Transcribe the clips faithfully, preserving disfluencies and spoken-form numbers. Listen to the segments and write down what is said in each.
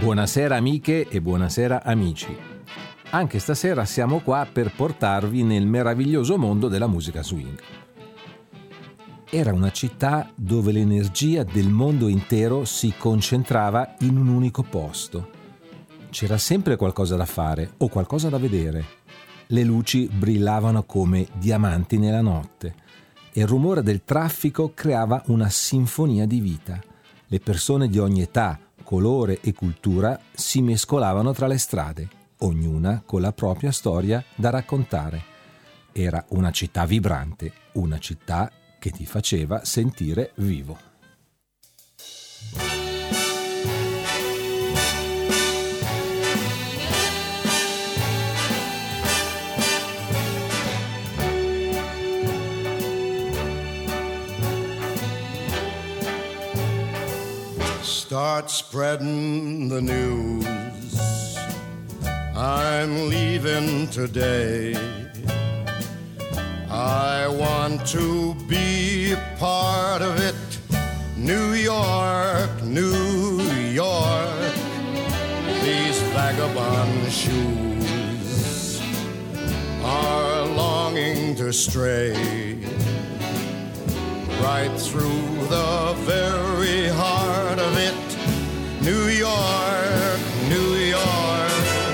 Buonasera amiche e buonasera amici. Anche stasera siamo qua per portarvi nel meraviglioso mondo della musica swing. Era una città dove l'energia del mondo intero si concentrava in un unico posto. C'era sempre qualcosa da fare o qualcosa da vedere. Le luci brillavano come diamanti nella notte e il rumore del traffico creava una sinfonia di vita. Le persone di ogni età, colore e cultura si mescolavano tra le strade, ognuna con la propria storia da raccontare. Era una città vibrante, una città che ti faceva sentire vivo. Start spreading the news. I'm leaving today. I want to be a part of it. New York, New York. These vagabond shoes are longing to stray right through the very heart of it. New York, New York.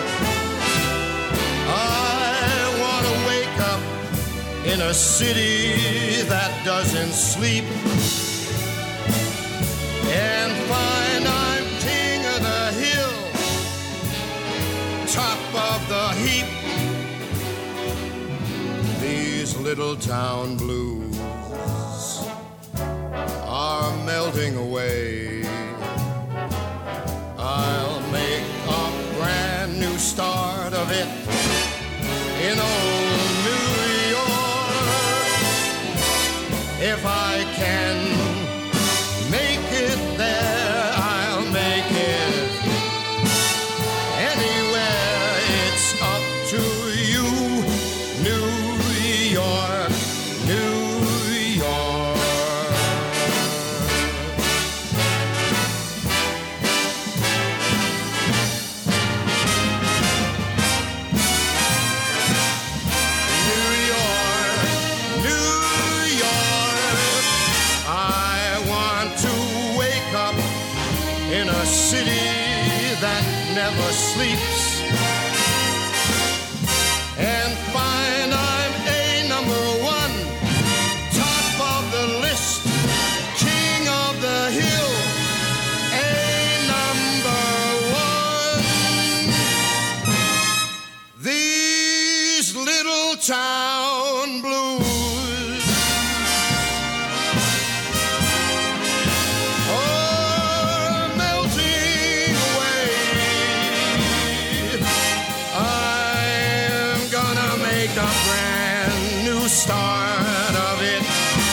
I want to wake up in a city that doesn't sleep and find I'm king of the hill, top of the heap. These little town blues are melting away. I'll make a brand new start of it in old New York. If I can make it there, I'll make it anywhere. It's up to you, New York, New York. City that never sleeps and find I'm a number one, top of the list, king of the hill, a number one. These little town blues start of it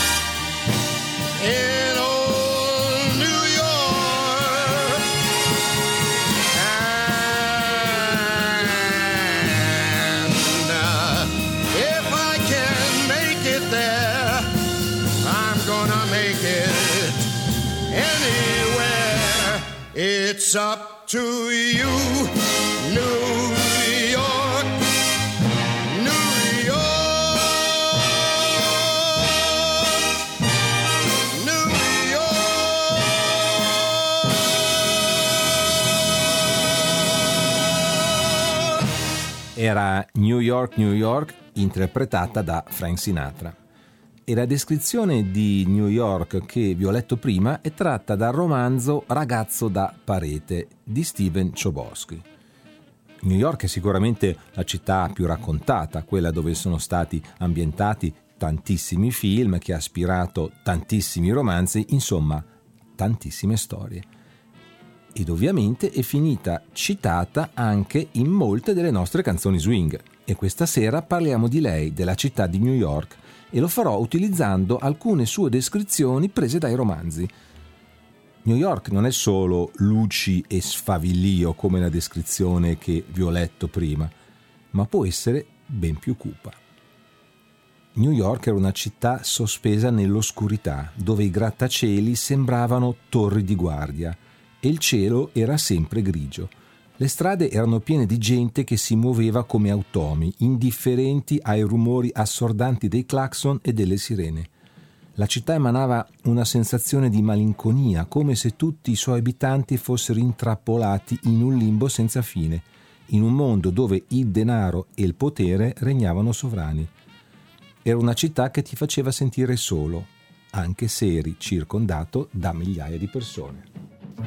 in old New York. And uh, if I can make it there, I'm gonna make it anywhere. It's up to you, New York, New York. Era New York, New York, interpretata da Frank Sinatra. E la descrizione di New York che vi ho letto prima è tratta dal romanzo Ragazzo da parete di Steven Chbosky. New York è sicuramente la città più raccontata, quella dove sono stati ambientati tantissimi film, che ha ispirato tantissimi romanzi, insomma, tantissime storie. Ed ovviamente è finita citata anche in molte delle nostre canzoni swing. E questa sera parliamo di lei, della città di New York, e lo farò utilizzando alcune sue descrizioni prese dai romanzi. New York non è solo luci e sfavillio come la descrizione che vi ho letto prima, ma può essere ben più cupa. New York era una città sospesa nell'oscurità, dove i grattacieli sembravano torri di guardia e il cielo era sempre grigio. Le strade erano piene di gente che si muoveva come automi, indifferenti ai rumori assordanti dei clacson e delle sirene. La città emanava una sensazione di malinconia, come se tutti i suoi abitanti fossero intrappolati in un limbo senza fine, in un mondo dove il denaro e il potere regnavano sovrani. Era una città che ti faceva sentire solo, anche se eri circondato da migliaia di persone.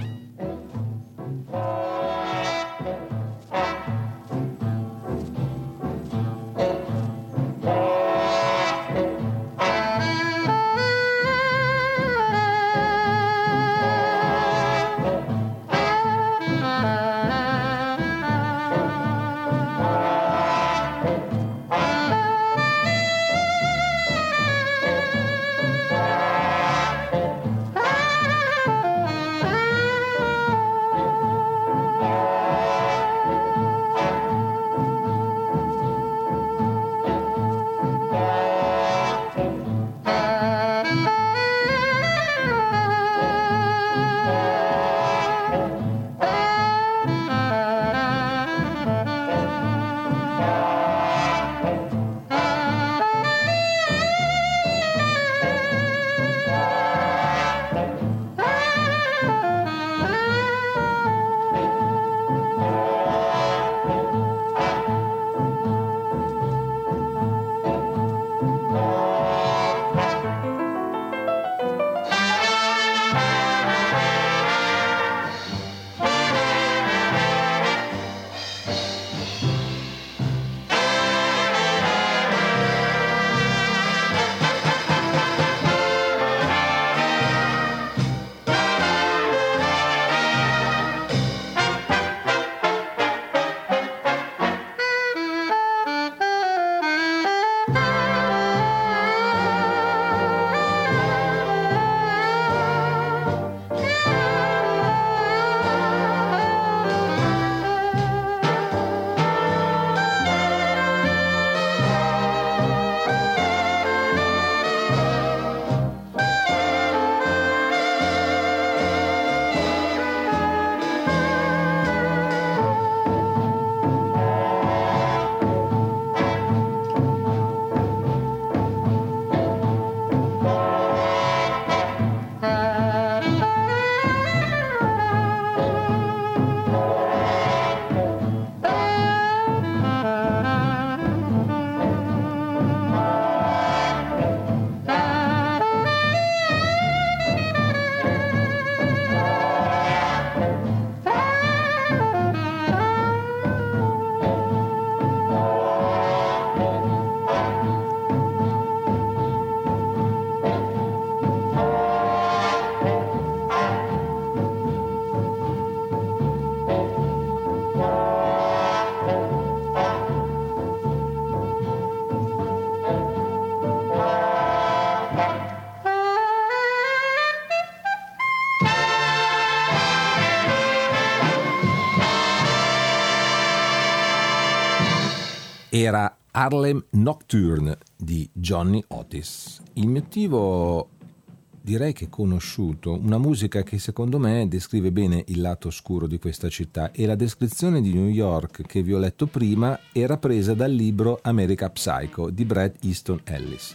Era Harlem Nocturne di Johnny Otis. Il motivo direi che è conosciuto, una musica che secondo me descrive bene il lato oscuro di questa città, e la descrizione di New York che vi ho letto prima era presa dal libro America Psycho di Bret Easton Ellis.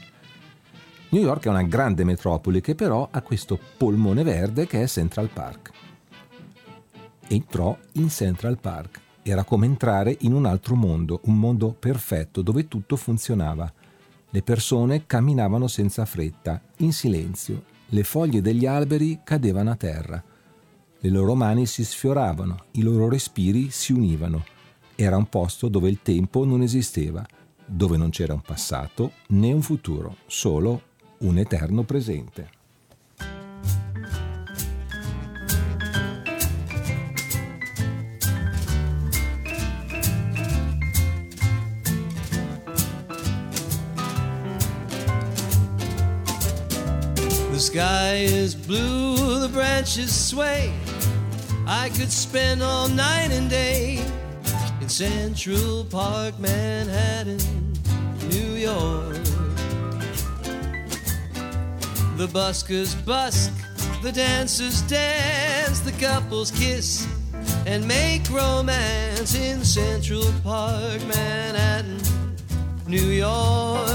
New York è una grande metropoli che però ha questo polmone verde che è Central Park. Entrò in Central Park. Era come entrare in un altro mondo, un mondo perfetto dove tutto funzionava. Le persone camminavano senza fretta, in silenzio. Le foglie degli alberi cadevano a terra. Le loro mani si sfioravano, i loro respiri si univano. Era un posto dove il tempo non esisteva, dove non c'era un passato né un futuro, solo un eterno presente. The sky is blue, the branches sway. I could spend all night and day in Central Park, Manhattan, New York. The buskers busk The dancers dance, the couples kiss, and make romance in Central Park, Manhattan, New York.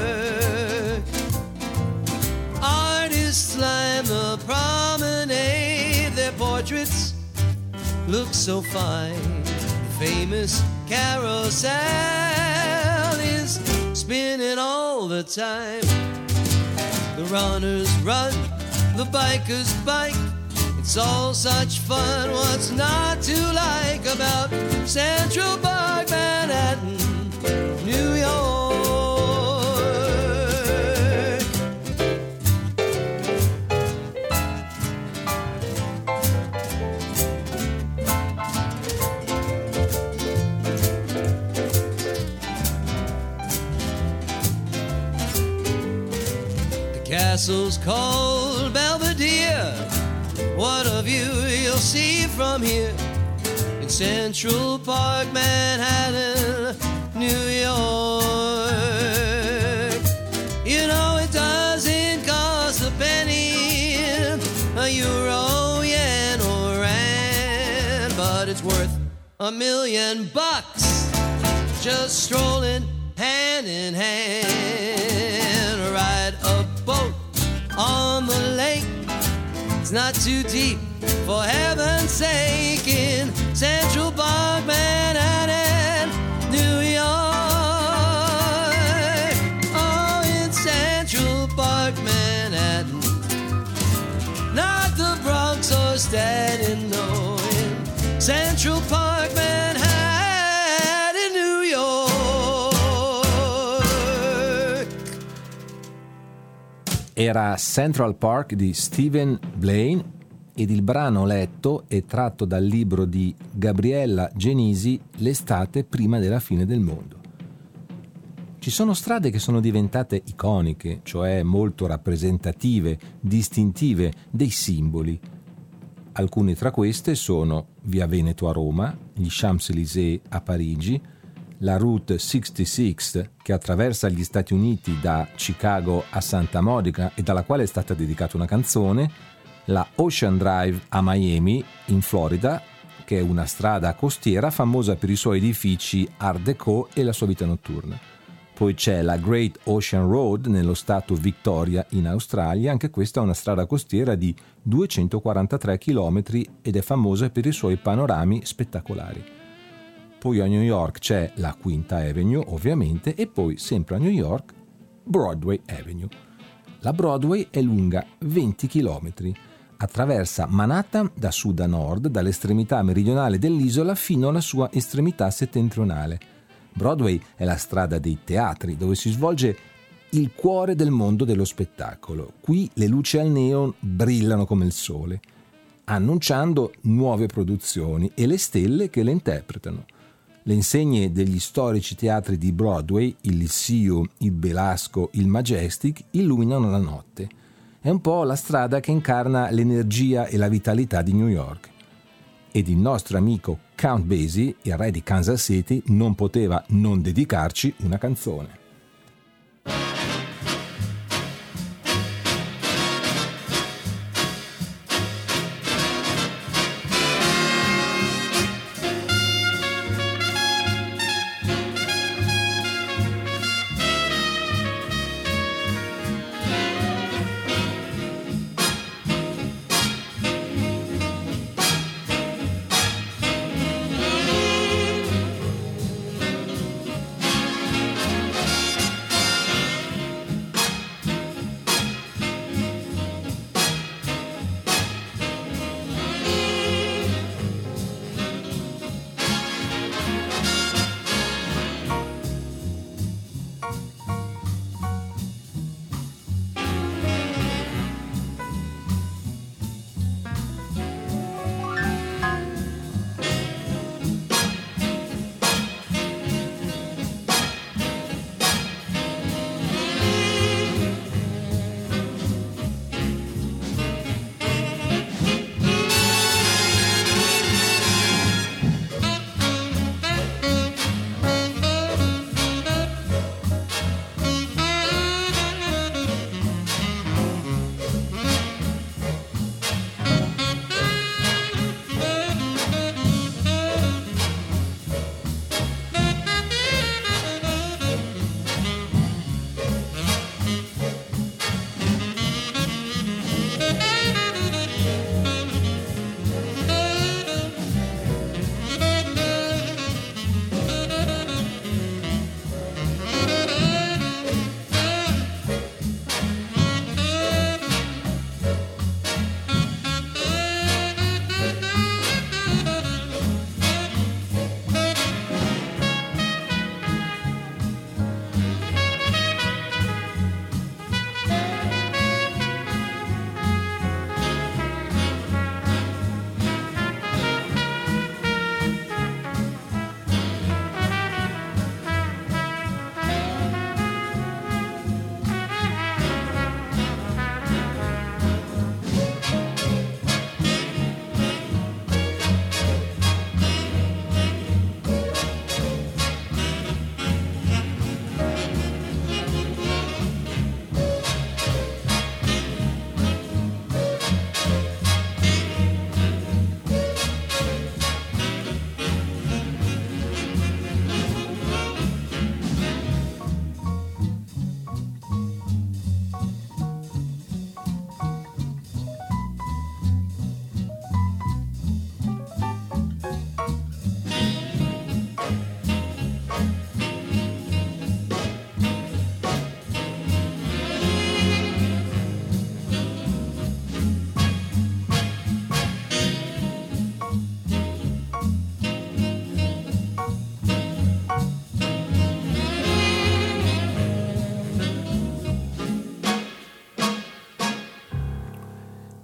Artists line the promenade, their portraits look so fine. The famous carousel is spinning all the time. The runners run, the bikers bike. It's all such fun. What's not to like about Central Park, Manhattan, New York? The castle's called Belvedere. What a view you'll see from here in Central Park, Manhattan, New York. You know it doesn't cost a penny, a euro, yen, or rand, but it's worth a million bucks just strolling hand in hand. Ride a boat on the lake. It's not too deep, for heaven's sake, in Central Park, Manhattan, New York. Oh, in Central Park, Manhattan, not the Bronx or Staten, no, in Central Park, Manhattan, New York. Era Central Park di Stephen Blaine ed il brano letto è tratto dal libro di Gabriella Genisi, L'estate prima della fine del mondo. Ci sono strade che sono diventate iconiche, cioè molto rappresentative, distintive, dei simboli. Alcune tra queste sono Via Veneto a Roma, gli Champs-Élysées a Parigi, la Route sessantasei che attraversa gli Stati Uniti da Chicago a Santa Monica e dalla quale è stata dedicata una canzone, la Ocean Drive a Miami, in Florida, che è una strada costiera famosa per i suoi edifici Art Deco e la sua vita notturna. Poi c'è la Great Ocean Road nello stato Victoria in Australia, anche questa è una strada costiera di duecentoquarantatré chilometri ed è famosa per i suoi panorami spettacolari. Poi a New York c'è la Quinta Avenue, ovviamente, e poi, sempre a New York, Broadway Avenue. La Broadway è lunga venti chilometri, attraversa Manhattan da sud a nord, dall'estremità meridionale dell'isola fino alla sua estremità settentrionale. Broadway è la strada dei teatri, dove si svolge il cuore del mondo dello spettacolo. Qui le luci al neon brillano come il sole, annunciando nuove produzioni e le stelle che le interpretano. Le insegne degli storici teatri di Broadway, il Lyceum, il Belasco, il Majestic, illuminano la notte. È un po' la strada che incarna l'energia e la vitalità di New York. Ed il nostro amico Count Basie, il re di Kansas City, non poteva non dedicarci una canzone.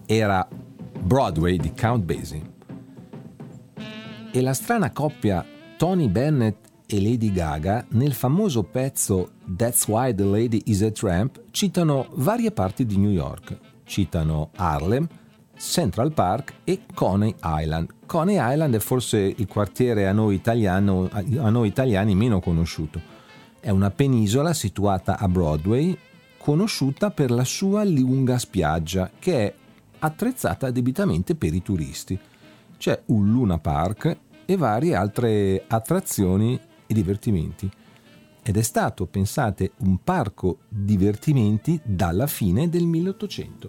era Broadway di Count Basie. E la strana coppia Tony Bennett e Lady Gaga nel famoso pezzo That's Why the Lady is a Tramp citano varie parti di New York. Citano Harlem, Central Park e Coney Island. Coney Island è forse il quartiere a noi, italiano, a noi italiani meno conosciuto. È una penisola situata a Broadway, conosciuta per la sua lunga spiaggia, che è attrezzata debitamente per i turisti. C'è un Luna Park e varie altre attrazioni e divertimenti. Ed è stato, pensate, un parco divertimenti dalla fine del milleottocento.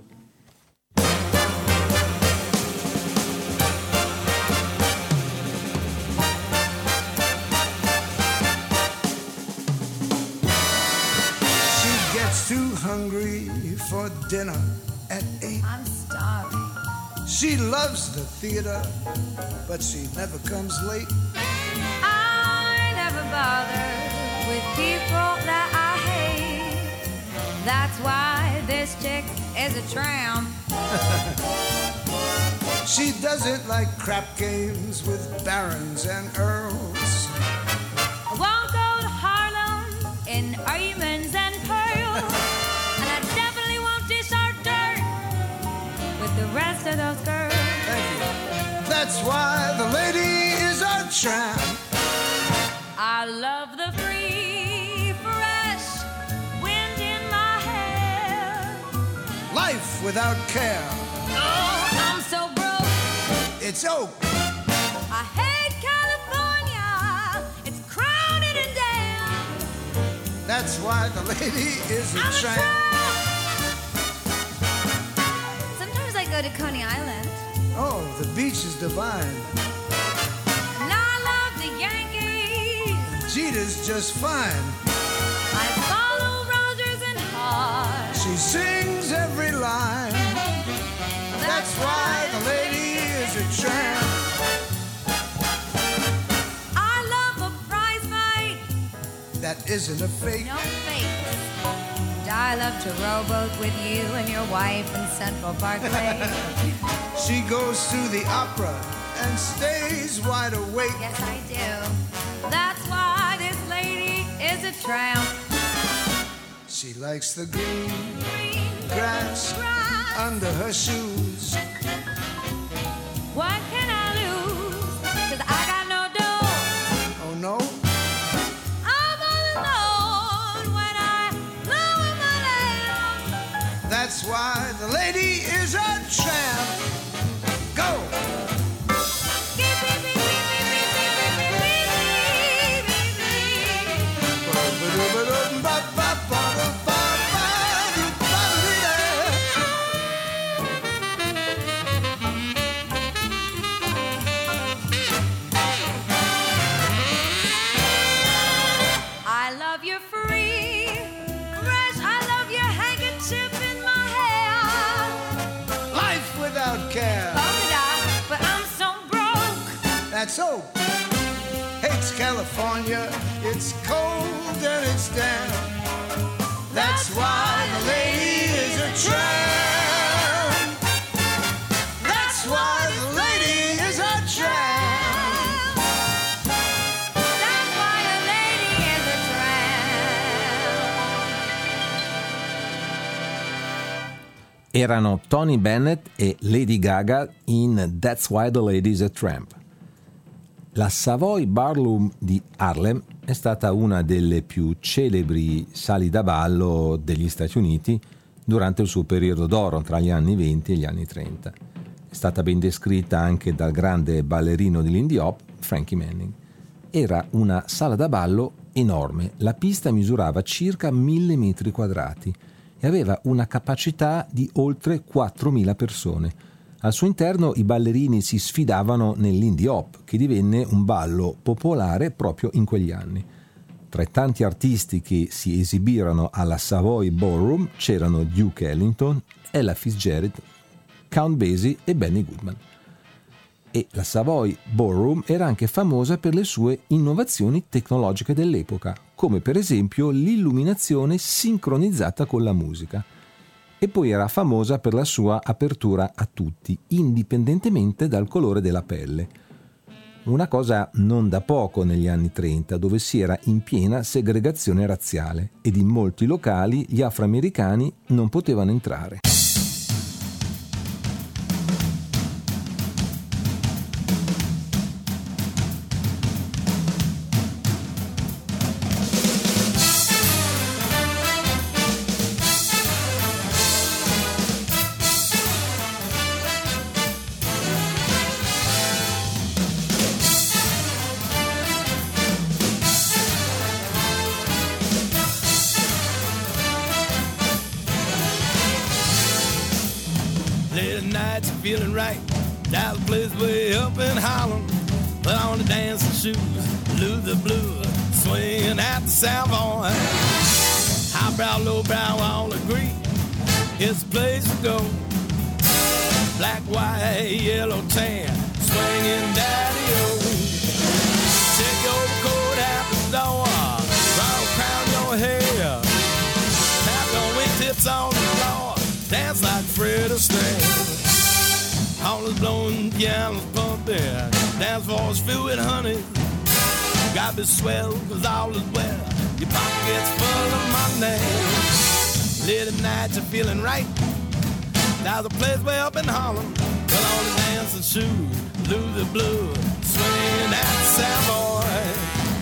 She gets too hungry for dinner at eight. I'm starving. She loves the theater, but she never comes late. I never bother with people that I hate. That's why this chick is a tramp. She doesn't like crap games with barons and earls. I won't go to Harlem in diamonds and pearls. And I definitely won't dish our dirt with the rest of those girls. Thank you. That's why the lady is a tramp. I love the free, fresh wind in my hair. Life without care. Oh, I'm so broke. It's oak. I hate California. It's crowded and damn. That's why the lady is a I'm a tramp. tramp. Sometimes I go to Coney Island. Oh, the beach is divine. And I love the Yankees. Jeter's just fine. I follow Rogers and Hart. She sings every line. That's why the lady is a tramp. I love a prize fight. That isn't a fake. No fakes. And I love to rowboat with you and your wife in Central Parkway. She goes to the opera and stays wide awake. Yes, I do. That's why this lady is a tramp. She likes the green Green grass grass. under her shoes. What can I lose? 'Cause I got no dough. Oh no, I'm all alone when I lower my lamp. that's why the lady is a tramp. Go! Beep, beep, beep, beep, beep, beep, beep, beep, beep, beep, beep. I love your free, fresh. I love your handkerchief in my hair. Life without care. Polka dot, but I'm so broke. That's oak. Hates California. It's cold and it's damp. That's why the lady is a tramp. That's why the lady is a tramp. That's why a lady is a tramp. Erano Tony Bennett e Lady Gaga in That's Why the Lady is a Tramp. La Savoy Ballroom di Harlem è stata una delle più celebri sali da ballo degli Stati Uniti durante il suo periodo d'oro tra gli anni venti e gli anni trenta. È stata ben descritta anche dal grande ballerino di Lindy Hop, Frankie Manning. Era una sala da ballo enorme, la pista misurava circa mille metri quadrati e aveva una capacità di oltre quattromila persone. Al suo interno i ballerini si sfidavano nell'Lindy Hop, che divenne un ballo popolare proprio in quegli anni. Tra i tanti artisti che si esibirono alla Savoy Ballroom c'erano Duke Ellington, Ella Fitzgerald, Count Basie e Benny Goodman. E la Savoy Ballroom era anche famosa per le sue innovazioni tecnologiche dell'epoca, come per esempio l'illuminazione sincronizzata con la musica. e poi era famosa per la sua apertura a tutti, indipendentemente dal colore della pelle. Una cosa non da poco negli anni trenta, dove si era in piena segregazione razziale ed in molti locali gli afroamericani non potevano entrare. Feeling right, that place way up in Harlem. Put on the dancing shoes, lose the blues, swinging at the Savoy. Highbrow, lowbrow, all agree, it's the place to go. Black, white, yellow, tan, swinging daddy-o. Take your coat out the door, round crown your hair. Tap your wingtips on the floor, dance like Fred Astaire. All is blowing, piano's pumping, dance floor's filled with honey. Gotta be swell, cause all is well, your pocket's full of money. Late at night, you're feeling right, there's a place way up in Harlem. Put on the dancing shoes, lose the blues, swinging at the Savoy.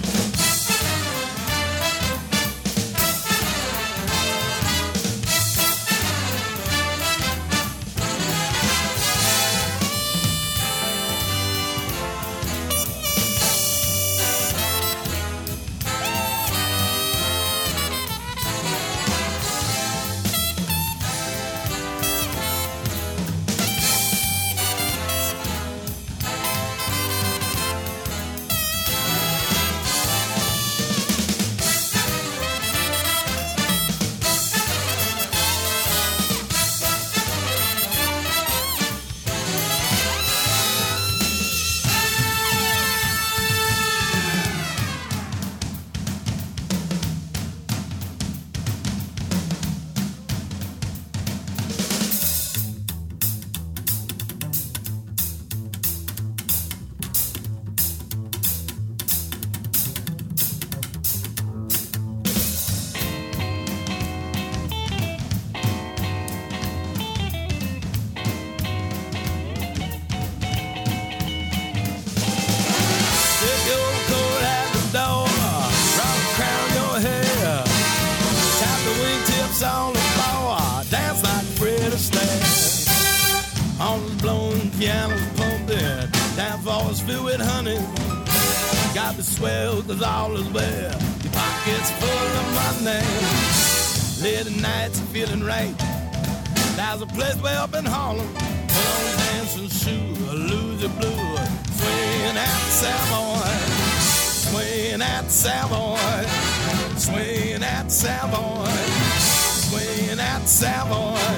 Swell, cause all is well, your pocket's full of money. Late at night, you're feeling right, there's a place way up in Harlem. Put on dancing shoes, lose your blues, swinging at the Savoy, swinging at the Savoy, swinging at the Savoy, swinging at the Savoy.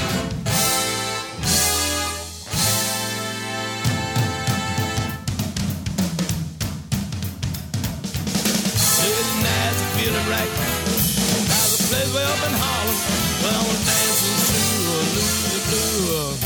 Feeling right, there's a place way up in Harlem where I wanna dance and shoe, lose the blue.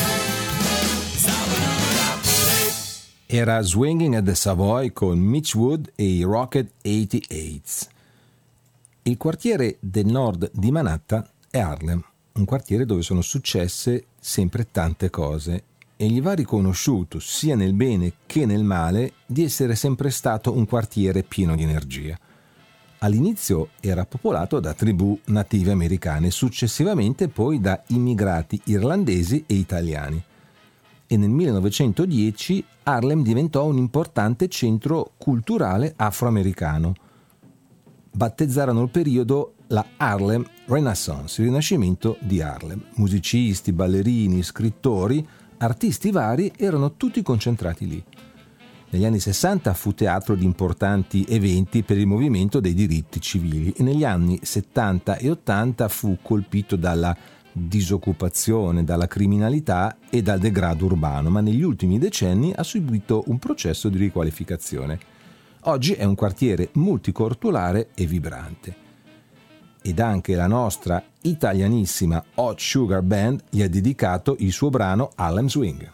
Era Swinging at the Savoy con Mitch Wood e i Rocket ottantotto. Il quartiere del nord di Manhattan è Harlem, un quartiere dove sono successe sempre tante cose e gli va riconosciuto, sia nel bene che nel male, di essere sempre stato un quartiere pieno di energia. All'inizio era popolato da tribù native americane, successivamente poi da immigrati irlandesi e italiani. E nel millenovecentodieci Harlem diventò un importante centro culturale afroamericano. Battezzarono il periodo la Harlem Renaissance, il rinascimento di Harlem. Musicisti, ballerini, scrittori, artisti vari erano tutti concentrati lì. Negli anni sessanta fu teatro di importanti eventi per il movimento dei diritti civili e negli anni settanta e ottanta fu colpito dalla disoccupazione, dalla criminalità e dal degrado urbano, ma negli ultimi decenni ha subito un processo di riqualificazione. Oggi è un quartiere multiculturale e vibrante. ed anche la nostra italianissima Hot Sugar Band gli ha dedicato il suo brano Harlem Swing.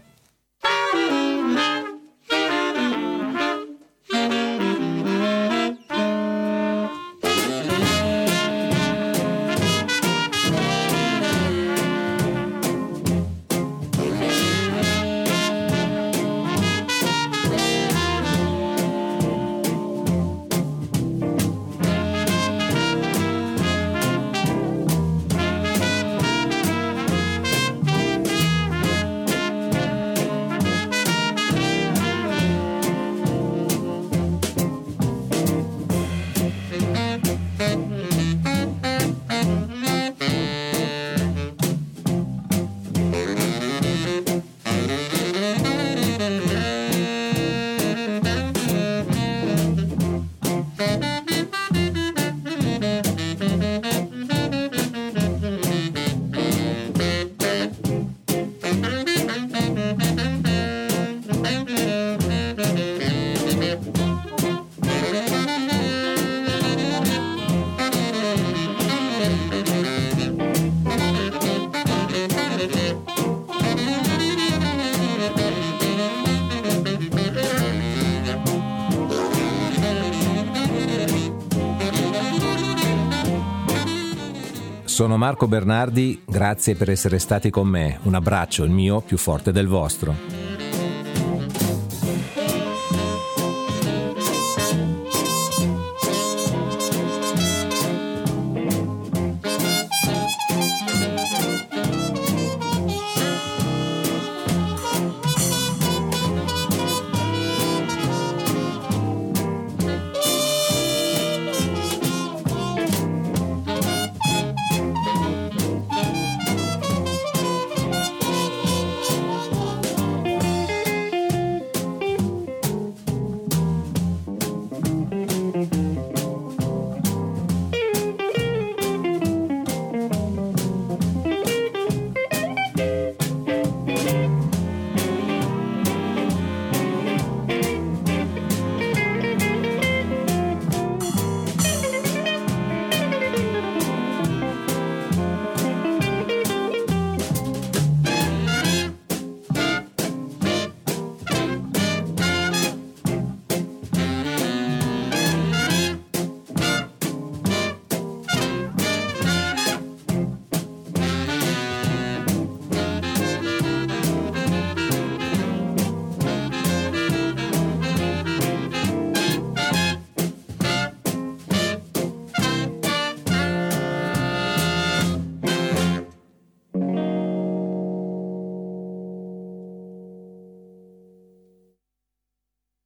Sono Marco Bernardi, grazie per essere stati con me. Un abbraccio, il mio più forte del vostro.